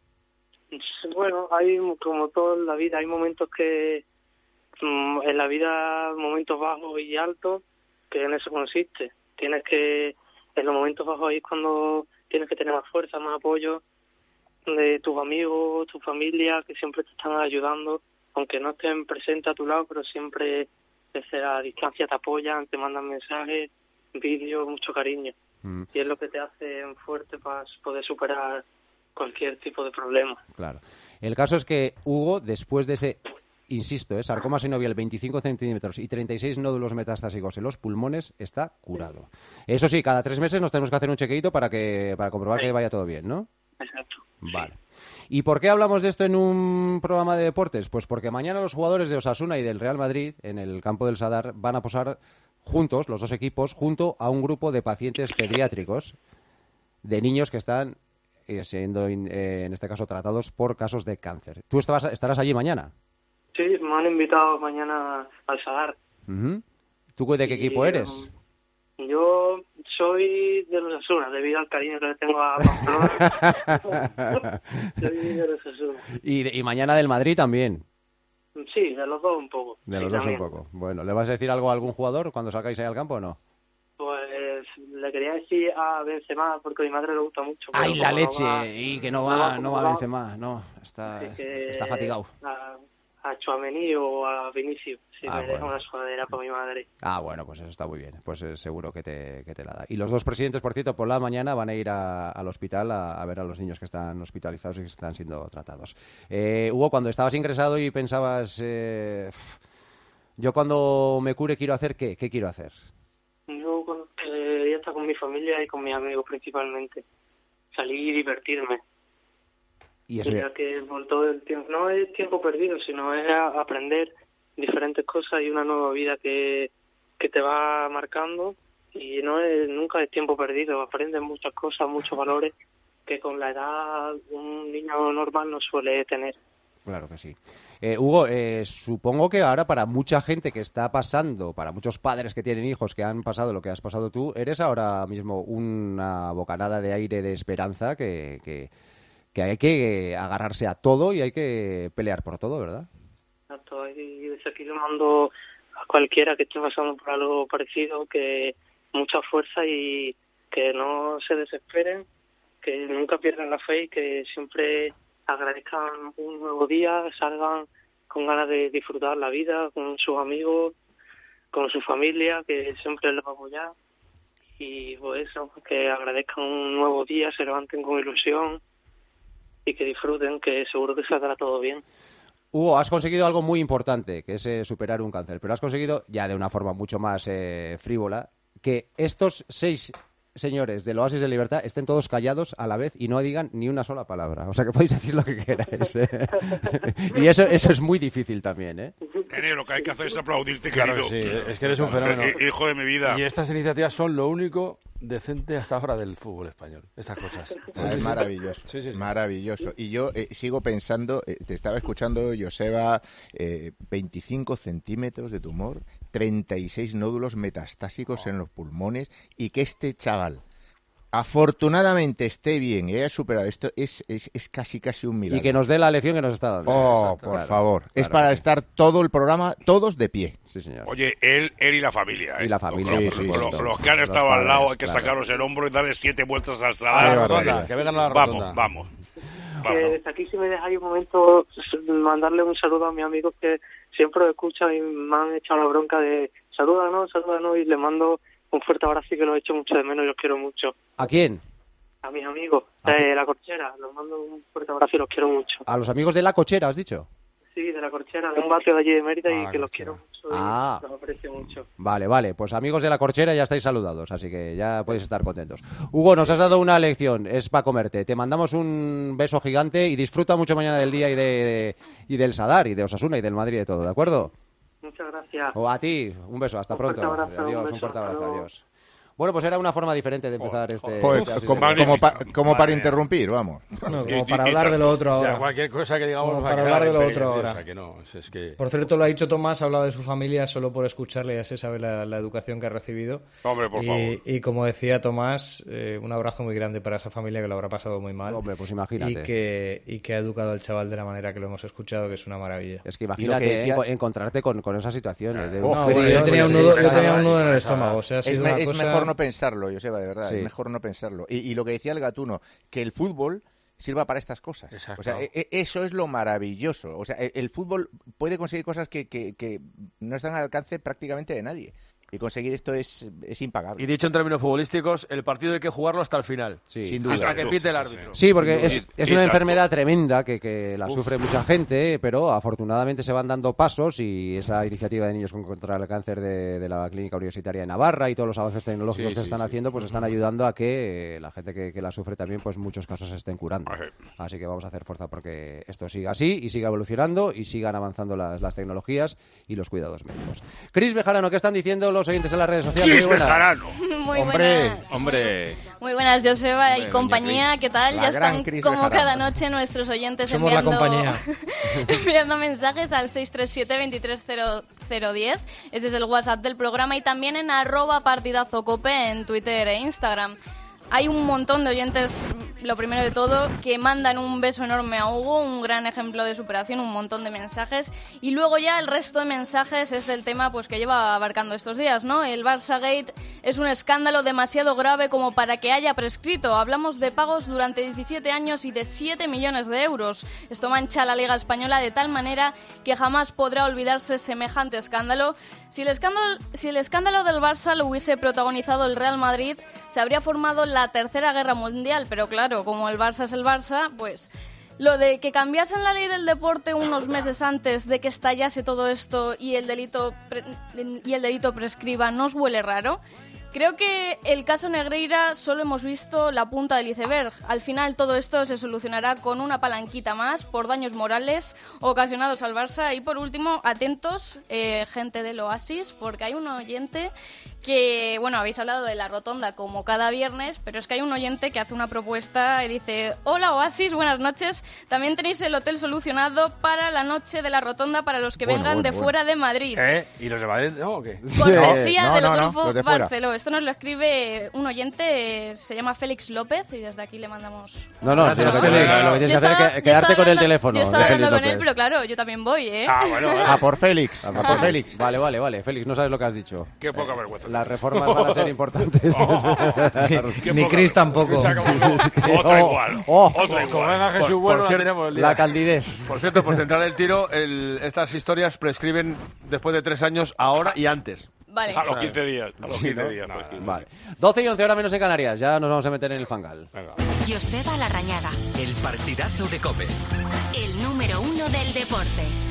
Bueno, hay como todo en la vida, hay momentos que mm, en la vida momentos bajos y altos, que en eso consiste. Tienes que, en los momentos bajos ahí es cuando tienes que tener más fuerza, más apoyo de tus amigos, tu familia, que siempre te están ayudando, aunque no estén presentes a tu lado, pero siempre desde la distancia te apoyan, te mandan mensajes, vídeos, mucho cariño. Mm, Y es lo que te hace fuerte para poder superar cualquier tipo de problema. claro. El caso es que Hugo, después de ese insisto, ¿eh? sarcoma sinovial veinticinco centímetros y treinta y seis nódulos metastásicos en los pulmones, está curado. Eso sí, cada tres meses nos tenemos que hacer un chequeito para que para comprobar sí. que vaya todo bien, ¿no? Exacto. Vale. ¿Y por qué hablamos de esto en un programa de deportes? Pues porque mañana los jugadores de Osasuna y del Real Madrid, en el campo del Sadar, van a posar juntos, los dos equipos, junto a un grupo de pacientes pediátricos, de niños que están eh, siendo, eh, en este caso, tratados por casos de cáncer. ¿Tú estabas, estarás allí mañana? Sí, me han invitado mañana al Sadar. Uh-huh. ¿Tú de qué y, equipo eres? Yo soy de los Osasuna, debido al cariño que le tengo a Pamplona. Soy de los Osasuna. Y, de, y mañana del Madrid también. Sí, de los dos un poco. De los sí, dos también. un poco. Bueno, ¿le vas a decir algo a algún jugador cuando salgáis ahí al campo o no? Pues le quería decir a Benzema, porque a mi madre le gusta mucho. ¡Ay, la leche! No va, y que no va, no va Benzema, no, está, que está fatigado. A, a Tchouaméni o a Vinicius, si ah, me bueno. deja una sudadera para mi madre. Ah, bueno, pues eso está muy bien, pues eh, seguro que te, que te la da. Y los dos presidentes, por cierto, por la mañana van a ir a, al hospital a, a ver a los niños que están hospitalizados y que están siendo tratados. Eh, Hugo, cuando estabas ingresado y pensabas, eh, yo cuando me cure quiero hacer, ¿qué? ¿Qué quiero hacer? Yo eh, ya está con mi familia y con mis amigos principalmente. Salir y divertirme. Y eso ya que por todo el tiempo, no es tiempo perdido, sino es a aprender diferentes cosas y una nueva vida que, que te va marcando, y no es nunca es tiempo perdido, aprendes muchas cosas, muchos valores que con la edad un niño normal no suele tener. Claro que sí. Eh, Hugo, eh, supongo que ahora para mucha gente que está pasando, para muchos padres que tienen hijos que han pasado lo que has pasado tú, eres ahora mismo una bocanada de aire de esperanza que, que, que hay que agarrarse a todo y hay que pelear por todo, ¿verdad? Exacto, y desde aquí le mando a cualquiera que esté pasando por algo parecido que mucha fuerza y que no se desesperen, que nunca pierdan la fe y que siempre agradezcan un nuevo día, salgan con ganas de disfrutar la vida con sus amigos, con su familia, que siempre les va a apoyar, y pues eso, que agradezcan un nuevo día, se levanten con ilusión y que disfruten, que seguro que saldrá todo bien. Hugo, has conseguido algo muy importante, que es eh, superar un cáncer, pero has conseguido, ya de una forma mucho más eh, frívola, que estos seis señores del Oasis de Libertad estén todos callados a la vez y no digan ni una sola palabra. O sea, que podéis decir lo que queráis, ¿eh? Y eso eso es muy difícil también, ¿eh? Nene, lo que hay que hacer es aplaudirte, Claro querido. que sí, es que eres un fenómeno. Hijo de mi vida. Y estas iniciativas son lo único decente hasta ahora del fútbol español, estas cosas. Sí, Ah, sí, es sí. maravilloso, Sí, sí, sí. maravilloso. Y yo eh, sigo pensando, eh, te estaba escuchando, Joseba, eh, veinticinco centímetros de tumor, treinta y seis nódulos metastásicos en los pulmones, y que este chaval afortunadamente esté bien y haya superado esto, es, es, es casi casi un milagro. Y que nos dé la lección que nos está dando. Oh, Exacto, por claro, favor. claro es para que sí. estar todo el programa, todos de pie. Sí, señor. Oye, él, él y la familia. ¿eh? Y la familia, Los, por supuesto. los- los que han Los estado padres, al lado hay que claro. sacarlos el hombro y darle siete vueltas al A la salario. rotonda, que vengan a la Vamos, rotonda. vamos. Que desde aquí, si me dejáis un momento, mandarle un saludo a mis amigos que siempre lo escuchan y me han echado la bronca de salúdanos, salúdanos, y le mando un fuerte abrazo y que los echo mucho de menos y los quiero mucho. ¿A quién? A mis amigos de La Corchera, los mando un fuerte abrazo y los quiero mucho. A los amigos de La Cochera, ¿has dicho? Sí, de La Corchera, de un barrio de allí de Mérida, Ah, y que los Corchera. quiero mucho Ah. y los aprecio mucho. Vale, vale, pues amigos de La Corchera ya estáis saludados, así que ya podéis estar contentos. Hugo, nos has dado una lección, es para comerte. Te mandamos un beso gigante y disfruta mucho mañana del día y, de, de- y del Sadar, y de Osasuna, y del Madrid y de todo, ¿de acuerdo? Muchas gracias. O a ti, un beso, hasta Un fuerte pronto. abrazo, un Adiós, un beso, fuerte hasta abrazo, luego. adiós. Bueno, pues era una forma diferente de empezar este... Pues, este Oasis como, de como, Libertad. pa- como para interrumpir, vamos. No, como para hablar de lo otro O sea, ahora. cualquier cosa que digamos Como nos va a para quedar hablar de lo en otro experiencia, ahora. o sea, que no, es, es que... Por cierto, lo ha dicho Tomás, ha hablado de su familia solo por escucharle, ya se sabe la, la educación que ha recibido. Hombre, por y, favor. y como decía Tomás, eh, un abrazo muy grande para esa familia que lo habrá pasado muy mal. Hombre, pues imagínate. Y que, y que ha educado al chaval de la manera que lo hemos escuchado, que es una maravilla. Es que imagínate que decía- enco- encontrarte con, con esas situaciones. De un Oh, No, frío, bueno, yo tenía un de- nudo, de- yo tenía un de- nudo en el de- estómago. O sea, ha Es, sido me- una es cosa... mejor no pensarlo, Joseba, de verdad. Sí. Es mejor no pensarlo. Y, y lo que decía el Gatuno, que el fútbol sirva para estas cosas. Exacto. O sea, e- e- eso es lo maravilloso. O sea, e- el fútbol puede conseguir cosas que, que, que no están al alcance prácticamente de nadie. Y conseguir esto es, es impagable. Y dicho en términos futbolísticos, el partido hay que jugarlo hasta el final. Sí. Sin duda. Hasta que pite el árbitro. Sí, porque es, es una Y enfermedad tremenda que, que la Uf. sufre mucha gente, pero afortunadamente se van dando pasos y esa iniciativa de Niños contra el Cáncer de, de la Clínica Universitaria de Navarra y todos los avances tecnológicos Sí, que sí, están sí. haciendo, pues están ayudando a que eh, la gente que, que la sufre también, pues en muchos casos se estén curando. Así que vamos a hacer fuerza porque esto siga así y siga evolucionando y sigan avanzando las, las tecnologías y los cuidados médicos. Cris Bejarano, ¿qué están diciendo los oyentes en las redes sociales? Cris Muy buenas. Bejarano. Muy Hombre, buenas. Hombre. Muy buenas, Joseba Hombre, y compañía. doña ¿Qué tal? La Ya gran están Cris como Bejarano. cada noche nuestros oyentes Somos la enviando, compañía. enviando mensajes al seis tres siete, veintitrés cero cero diez. Ese es el WhatsApp del programa y también en arroba partidazo cope en Twitter e Instagram. Hay un montón de oyentes, lo primero de todo, que mandan un beso enorme a Hugo, un gran ejemplo de superación, un montón de mensajes. Y luego ya el resto de mensajes es del tema pues que lleva abarcando estos días, ¿no? El Barça Gate es un escándalo demasiado grave como para que haya prescrito. Hablamos de pagos durante diecisiete años y de siete millones de euros. Esto mancha a la Liga Española de tal manera que jamás podrá olvidarse semejante escándalo. Si el escándalo, si el escándalo del Barça lo hubiese protagonizado el Real Madrid, se habría formado la Tercera Guerra Mundial, pero claro, como el Barça es el Barça, pues lo de que cambiasen la ley del deporte unos meses antes de que estallase todo esto y el delito pre- y el delito prescriba, ¿no os huele raro? Creo que el caso Negreira solo hemos visto la punta del iceberg. Al final todo esto se solucionará con una palanquita más por daños morales ocasionados al Barça. Y por último, atentos, eh, gente del Oasis, porque hay un oyente que, bueno, habéis hablado de la rotonda como cada viernes, pero es que hay un oyente que hace una propuesta y dice: hola Oasis, buenas noches, también tenéis el hotel solucionado para la noche de la rotonda para los que Bueno, vengan bueno, de bueno. fuera de Madrid. ¿Eh? ¿Y los de Madrid no, o qué? Cortesía No, del no, Hotel no, Fo- los de fuera. Barceló. Esto nos lo escribe un oyente, eh, se llama Félix López y desde aquí le mandamos... No, no, Gracias, lo que, Félix. tienes- lo que tienes Yo que hacer estaba- es que- yo quedarte estaba con el hablando- teléfono. Yo estaba de hablando Félix con él, López. pero claro, yo también voy, ¿eh? Ah, bueno, bueno. A por Félix. A A por Félix. Vale, vale, vale. Félix, no sabes lo que has dicho. Qué poca vergüenza. Las reformas van a ser importantes. Ni Cris tampoco. Otra igual. Oh, Otra Como igual. venga Jesús Por- Bueno, por cierto, tenemos el día. La caldidez. Por cierto, por centrar el tiro, el- estas historias prescriben después de tres años, ahora y antes. Vale. A los quince días. A los Sí, quince ¿no? días. pues, quince. Vale. doce y once horas menos en Canarias. Ya nos vamos a meter en el fangal. Venga. Joseba Larrañaga, El partidazo de COPE. el número uno del deporte.